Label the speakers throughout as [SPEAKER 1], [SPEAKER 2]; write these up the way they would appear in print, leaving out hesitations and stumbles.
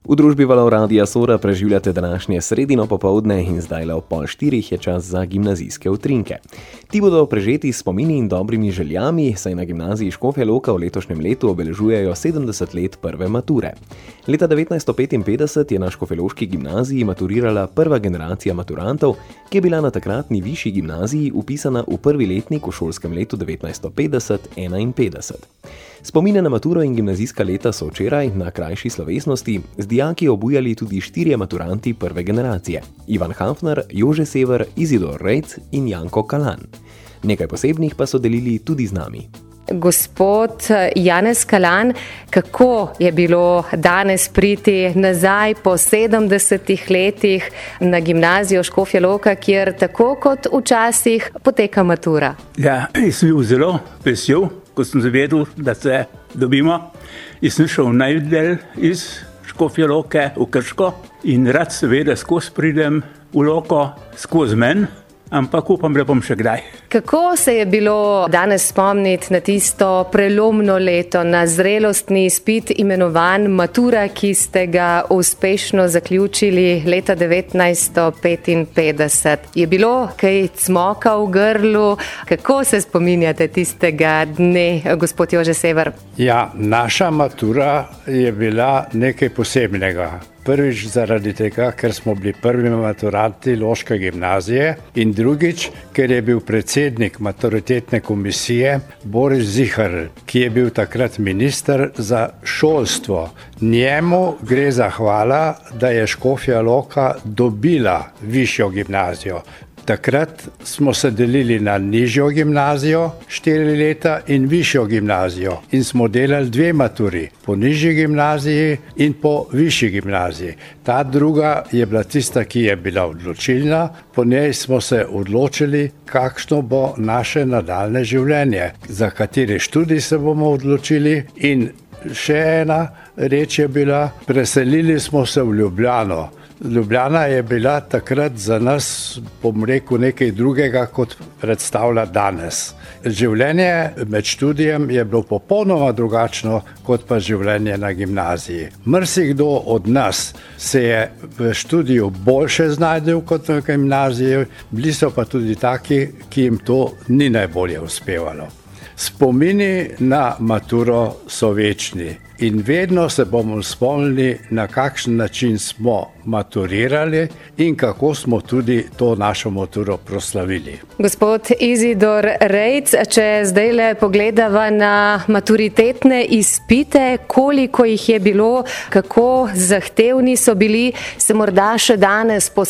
[SPEAKER 1] V družbi Valov Radia Sora preživljate današnje sredino popoldne in zdajle ob 3:30 je čas za gimnazijske utrinke. Ti bodo prežeti s spomini in dobrimi željami, saj na gimnaziji Škofja Loka v letošnjem letu obeležujejo 70 let prve mature. Leta 1955 je na škofjeloški gimnaziji maturirala prva generacija maturantov, ki je bila na takratni višji gimnaziji vpisana v prvi letnik v šolskem letu 1950-51. Spomine na maturo in gimnazijska leta so včeraj na krajši slovesnosti z dijaki obujali tudi 4 maturanti prve generacije: Ivan Hafner, Jože Sever, Izidor Rejc in Janko Kalan. Nekaj posebnih pa so delili tudi z nami.
[SPEAKER 2] Gospod Janez Kalan, kako je bilo danes priti nazaj po 70 letih na gimnazijo Škofja Loka, kjer tako kot včasih poteka matura?
[SPEAKER 3] Ja, jaz sem bil zelo vesel, ko sem zavedel, da se dobimo. Jaz sem šel najdel iz Škofje Loke v Krško in rad seveda skozi pridem v Loko, skozi men, ampak upam, da bom še kdaj.
[SPEAKER 2] Kako se je bilo danes spomniti na tisto prelomno leto, na zrelostni izpit imenovan matura, ki ste ga uspešno zaključili leta 1955? Je bilo kaj cmoka v grlu? Kako se spominjate tistega dne, gospod Jože Sever?
[SPEAKER 4] Ja, naša matura je bila nekaj posebnega. Prvič zaradi tega, ker smo bili prvi maturanti Loške gimnazije in drugič, ker je bil predsednik maturitetne komisije Boris Ziharl, ki je bil takrat minister za šolstvo. Njemu gre zahvala, da je Škofja Loka dobila višjo gimnazijo. Takrat smo se delili na nižjo gimnazijo 4 leta in višjo gimnazijo in smo delali 2 maturi, po nižji gimnaziji in po višji gimnaziji. Ta druga je bila tista, ki je bila odločilna, po njej smo se odločili, kakšno bo naše nadaljne življenje, za kateri študij se bomo odločili. In še ena reč je bila, preselili smo se v Ljubljano. Ljubljana je bila takrat za nas, bom rekel, nekaj drugega, kot predstavlja danes. Življenje med študijem je bilo popolnoma drugačno, kot pa življenje na gimnaziji. Marsikdo od nas se je v študiju boljše znajdel kot na gimnaziji, bili so pa tudi taki, ki jim to ni najbolje uspevalo. Spomini na maturo so večni in vedno se bomo spomnili, na kakšen način smo maturirali in kako smo tudi to našo maturo proslavili.
[SPEAKER 2] Gospod Izidor Rejc, če zdajle pogledava na maturitetne izpite, koliko jih je bilo, kako zahtevni so bili, se morda še danes po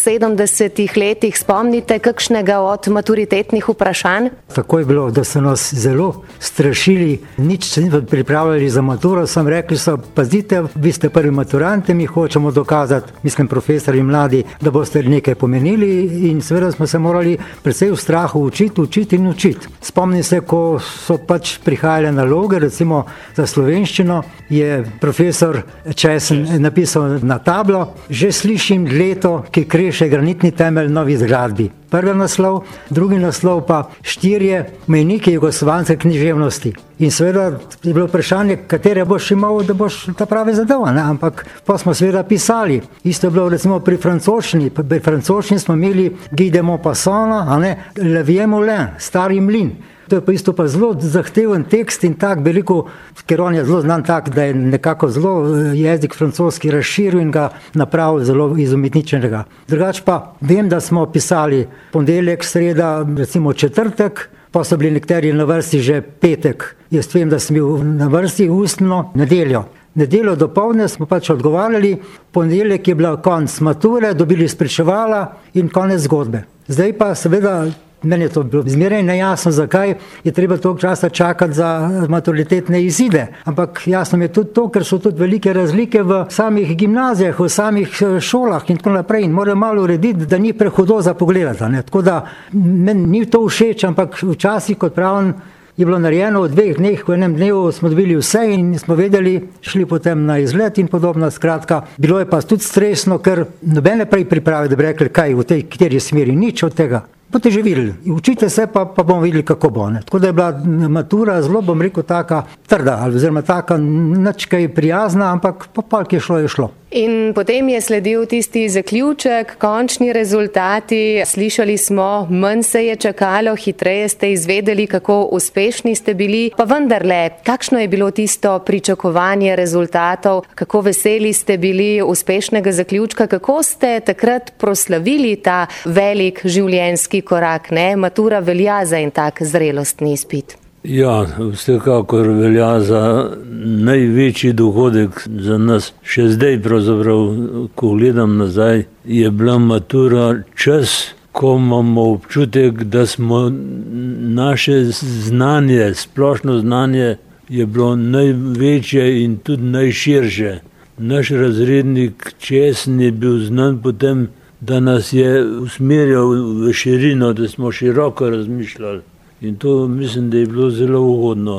[SPEAKER 2] 70 letih spomnite kakšnega od maturitetnih vprašanj?
[SPEAKER 5] Tako je bilo, da so nas zelo strašili, nič se ni pripravljali za maturo, sam rekli so, pazite, vi ste prvi maturanti, mi hočemo dokazati, mislim, profesori mladi, da boste nekaj pomenili in seveda smo se morali predvsej v strahu učiti. Spomnim se, ko so pač prihajale naloge, recimo za slovenščino, je profesor Česen napisal na tablo: že slišim leto, ki kreše granitni temelj novi zgradbi. Prvi naslov, drugi naslov pa 4 mejniki jugoslovanske književnosti. In seveda je bilo vprašanje, katere boš imel, da boš ta pravi zadev, ampak pa smo seveda pisali. Isto je bilo recimo pri francoščini. Pri francoščini smo imeli Guy de Maupassant, Le Vieux Moulin, Stari mlin. To je pa isto pa zelo zahteven tekst in tak veliko, ker on je zelo znan tak, da je nekako zelo jezik francoski razširil in ga napravil zelo izumetničenega. Drugač pa vem, da smo pisali ponedeljek, sreda, recimo četrtek, pa so bili nekateri na vrsti že petek. Jaz vem, da sem bil na vrsti ustno nedeljo. Nedeljo dopoldne smo pač odgovarjali, ponedeljek je bila konec mature, dobili spričevala in konec zgodbe. Zdaj pa seveda meni je to bilo zmeraj nejasno, zakaj je treba toliko časa čakati za maturitetne izide. Ampak jasno mi je tudi to, ker so tudi velike razlike v samih gimnazijah, v samih šolah in tako naprej. In morajo malo urediti, da ni prehudo za pogledati. Tako da meni ni to všeč, ampak včasih, kot pravim, je bilo narejeno v 2 dneh, v enem dnevu smo dobili vse in smo vedeli, šli potem na izlet in podobno. Skratka, bilo je pa tudi stresno, ker nobene prej priprave, da bi rekli, kaj v tej kateri smeri, nič od tega. Boste že videli, učite se pa bomo videli, kako bo. Tako da je bila matura zelo, bom rekel, taka trda, oziroma taka nič kaj prijazna, ampak pa ki je šlo, je šlo.
[SPEAKER 2] In potem je sledil tisti zaključek, končni rezultati. Slišali smo, manj se je čakalo, hitreje ste izvedeli, kako uspešni ste bili. Pa vendarle, kakšno je bilo tisto pričakovanje rezultatov, kako veseli ste bili uspešnega zaključka, kako ste takrat proslavili ta velik življenjski korak, ne? Matura velja za en tak zrelostni izpit.
[SPEAKER 6] Ja, vsekakor velja za največji dogodek za nas. Še zdaj pravzaprav, ko gledam nazaj, je bila matura čas, ko imamo občutek, da smo naše znanje, splošno znanje je bilo največje in tudi najširše. Naš razrednik Česen je bil znan potem, da nas je usmerjal v širino, da smo široko razmišljali. In to mislim, da je bilo zelo ugodno.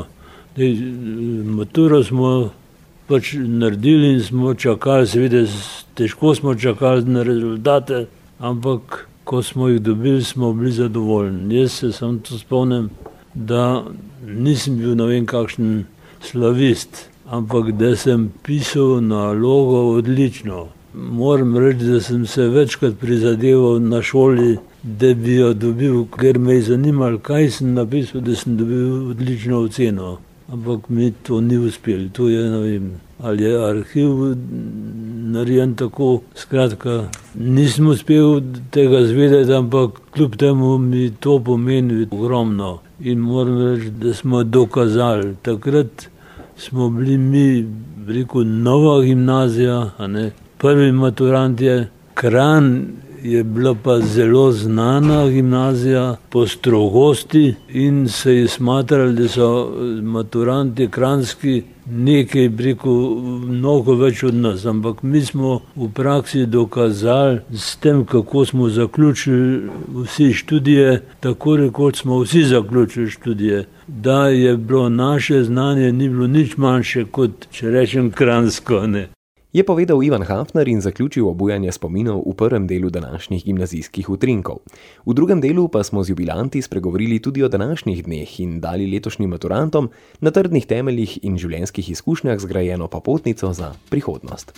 [SPEAKER 6] Maturo smo pač naredili in smo čakali, seveda težko smo čakali na rezultate, ampak ko smo jih dobili, smo bili zadovoljni. Jaz se samo to spomnim, da nisem bil ne vem kakšen slavist, ampak da sem pisal nalogo odlično. Moram reči, da sem se večkrat prizadeval na šoli, da bi jo dobil, ker me je zanimalo, kaj sem napisal, da sem dobil odlično oceno. Ampak mi to ni uspelo. To je, ne vem, ali je arhiv narejen tako. Skratka, nisem uspel tega zvedeti, ampak kljub temu mi to pomeni ogromno. In moram reči, da smo dokazali. Takrat smo bili mi, rekel, nova gimnazija, a ne? Prvi maturant je Kranj, je bila pa zelo znana gimnazija po strogosti in se je smatrali, da so maturanti kranjski nekaj mnogo več od nas, ampak mi smo v praksi dokazali s tem, kako smo zaključili vsi študije, tako rekoč smo vsi zaključili študije, da je bilo naše znanje ni bilo nič manjše kot, če rečem, kranjsko, ne.
[SPEAKER 1] Je povedal Ivan Hafner in zaključil obujanje spominov v prvem delu današnjih gimnazijskih utrinkov. V drugem delu pa smo z jubilanti spregovorili tudi o današnjih dneh in dali letošnjim maturantom na trdnih temeljih in življenjskih izkušnjah zgrajeno popotnico za prihodnost.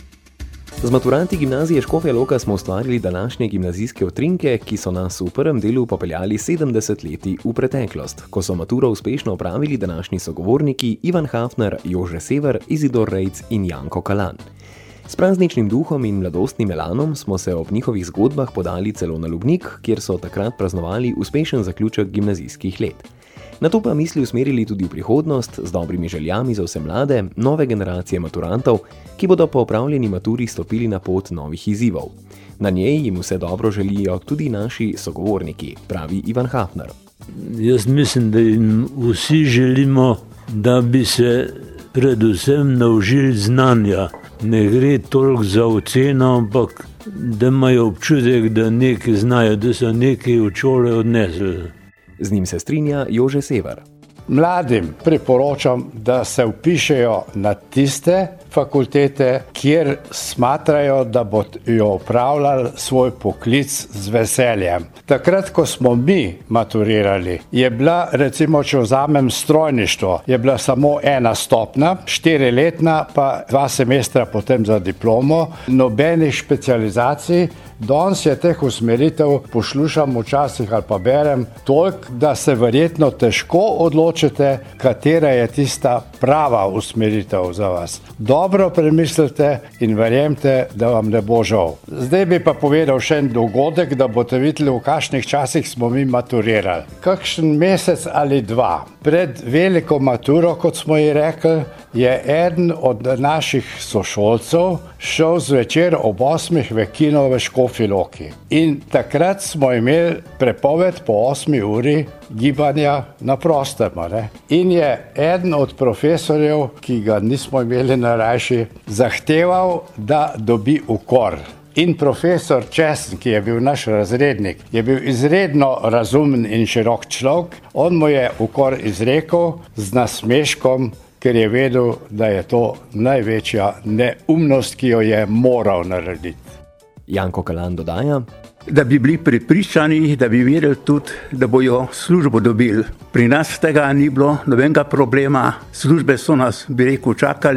[SPEAKER 1] Z maturanti gimnazije Škofja Loka smo ustvarili današnje gimnazijske utrinke, ki so nas v prvem delu popeljali 70 leti v preteklost, ko so maturo uspešno opravili današnji sogovorniki Ivan Hafner, Jože Sever, Izidor Rejc in Janko Kalan. S prazničnim duhom in mladostnim elanom smo se ob njihovih zgodbah podali celo na Lubnik, kjer so takrat praznovali uspešen zaključek gimnazijskih let. Nato pa misli usmerili tudi v prihodnost z dobrimi željami za vse mlade, nove generacije maturantov, ki bodo po opravljeni maturi stopili na pot novih izzivov. Na njej jim vse dobro želijo tudi naši sogovorniki, pravi Ivan Hafner.
[SPEAKER 6] Jaz mislim, da jim vsi želimo, da bi se predvsem naučili znanja. Ne gre toliko za oceno, ampak da imajo občutek, da nekaj znajo, da so nekaj od šole odnesli.
[SPEAKER 1] Z njim se strinja Jože Sever.
[SPEAKER 4] Mladim priporočam, da se vpišejo na tiste fakultete, kjer smatrajo, da bodo opravljali svoj poklic z veseljem. Takrat, ko smo mi maturirali, je bila, recimo, če vzamem strojništvo, je bila samo ena stopnja, 4-letna, pa 2 semestra potem za diplomo, nobenih specializacij. Danes je teh usmeritev, poslušam včasih ali pa berem, toliko, da se verjetno težko odločite, katera je tista prava usmeritev za vas. Dobro premislite in verjemite, da vam ne bo žal. Zdaj bi pa povedal še en dogodek, da boste videli, v kakšnih časih smo mi maturirali. Kakšen mesec ali 2 pred veliko maturo, kot smo ji rekli, je eden od naših sošolcev šel zvečer ob 8 v kino v Škofji Loki. In takrat smo imeli prepoved po 8 uri gibanja na prostem. In je eden od profesorjev, ki ga nismo imeli na rajši, zahteval, da dobi ukor. In profesor Česen, ki je bil naš razrednik, je bil izredno razumen in širok človek. On mu je ukor izrekel z nasmeškom, ker je vedel, da je to največja neumnost, ki jo je moral narediti.
[SPEAKER 1] Janko Kalan dodaja,
[SPEAKER 3] da bi bili prepričani, da bi vedeli tudi, da bojo službo dobili. Pri nas tega ni bilo nobenega problema. Službe so nas, bi rekel, čakale.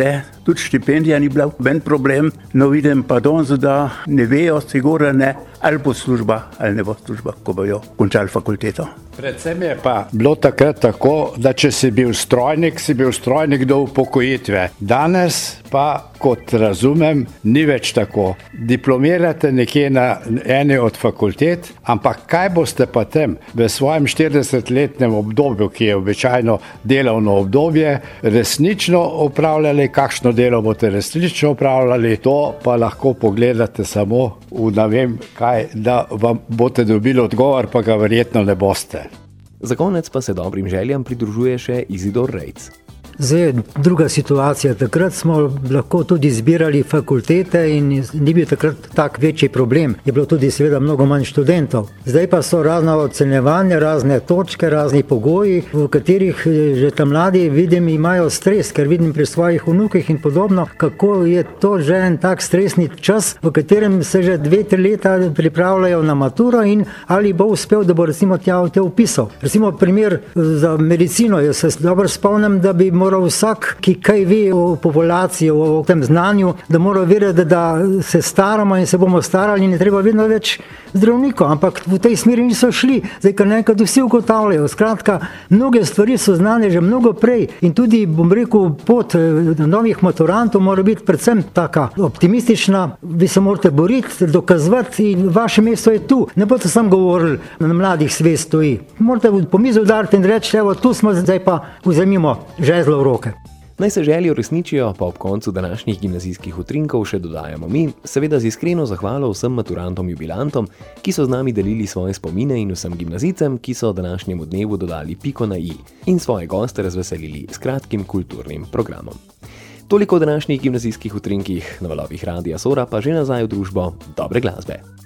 [SPEAKER 3] tudi štipendija ni bila ben problem, no vidim pa danes, da ne vejo, sigurno ne, ali bo služba, ali ne bo služba, ko bojo končali fakulteto.
[SPEAKER 4] Predvsem je pa bilo takrat tako, da če si bil strojnik do upokojitve. Danes pa, kot razumem, ni več tako. Diplomirate nekje na eni od fakultet, ampak kaj boste pa tem v svojem 40-letnem obdobju, ki je običajno delovno obdobje, resnično opravljali, kakšno delo boste resnično opravljali, to pa lahko pogledate samo v ne vem kaj, da vam boste dobili odgovor, pa ga verjetno ne boste.
[SPEAKER 1] Za konec pa se dobrim željam pridružuje še Izidor Rejc.
[SPEAKER 5] Zdaj, druga situacija. Takrat smo lahko tudi izbirali fakultete in ni bil takrat tak večji problem. Je bilo tudi seveda mnogo manj študentov. Zdaj pa so razna ocenjevanja, razne točke, razni pogoji, v katerih že tam mladi vidim imajo stres, ker vidim pri svojih vnukih in podobno, kako je to že en tak stresni čas, v katerem se že 2-3 leta pripravljajo na maturo in ali bo uspel, da bo recimo tja te upisal. Recimo primer za medicino, jaz se dobro spomnim, da bi moral vsak, ki kaj ve o populaciji, o tem znanju, da mora vedeti, da se staramo in se bomo starali in je treba vedno več zdravnikov, ampak v tej smeri niso šli. Zdaj, kar nekaj vsi ugotavljajo. Skratka, mnoge stvari so znane že mnogo prej in tudi, bom rekel, pot novih maturantov mora biti predvsem taka optimistična. Vi se morate boriti, dokazovati in vaše mesto je tu. Ne boste samo govorili, na mladih svet stoji. Morate po mizi udariti in reči, evo, tu smo, zdaj pa vzemimo žezlo v roke.
[SPEAKER 1] Naj se želje uresničijo, pa ob koncu današnjih gimnazijskih utrinkov še dodajamo mi, seveda z iskreno zahvalo vsem maturantom jubilantom, ki so z nami delili svoje spomine in vsem gimnazijcem, ki so današnjemu dnevu dodali piko na i in svoje goste razveselili s kratkim kulturnim programom. Toliko o današnjih gimnazijskih utrinkih, na valovih Radia Sora pa že nazaj v družbo dobre glasbe.